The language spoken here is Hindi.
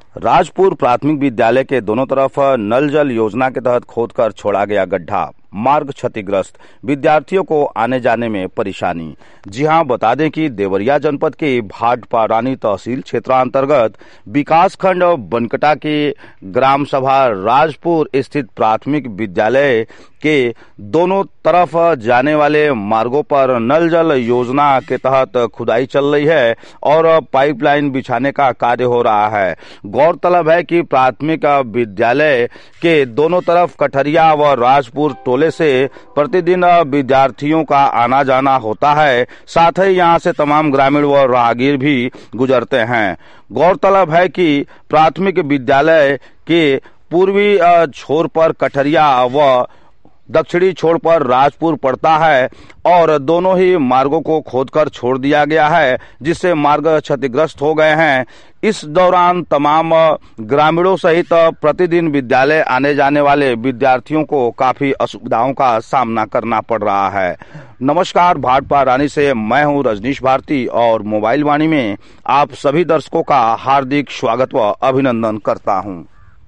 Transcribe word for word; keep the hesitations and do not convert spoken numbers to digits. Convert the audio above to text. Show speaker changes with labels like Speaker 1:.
Speaker 1: राजपुर प्राथमिक विद्यालय के दोनों तरफ नल जल योजना के तहत खोदकर छोड़ा गया गड्ढा, मार्ग क्षतिग्रस्त, विद्यार्थियों को आने जाने में परेशानी। जी हां, बता दें कि देवरिया जनपद के भाटपारानी तहसील क्षेत्रांतर्गत विकासखंड बनकटा के ग्राम सभा राजपुर स्थित प्राथमिक विद्यालय के दोनों तरफ जाने वाले मार्गों पर नल जल योजना के तहत खुदाई चल रही है और पाइपलाइन बिछाने का कार्य हो रहा है। गौरतलब है कि प्राथमिक विद्यालय के दोनों तरफ कठरिया व राजपुर टोले से प्रतिदिन विद्यार्थियों का आना जाना होता है। साथ ही यहां से तमाम ग्रामीण व राहगीर भी गुजरते हैं। गौरतलब है कि प्राथमिक विद्यालय के पूर्वी छोर पर कठरिया व दक्षिणी छोर पर राजपुर पड़ता है और दोनों ही मार्गों को खोदकर छोड़ दिया गया है, जिससे मार्ग क्षतिग्रस्त हो गए हैं। इस दौरान तमाम ग्रामीणों सहित प्रतिदिन विद्यालय आने जाने वाले विद्यार्थियों को काफी असुविधाओं का सामना करना पड़ रहा है। नमस्कार, भाटपारानी से मैं हूं रजनीश भारती और मोबाइल वाणी में आप सभी दर्शकों का हार्दिक स्वागत व अभिनंदन करता हूं।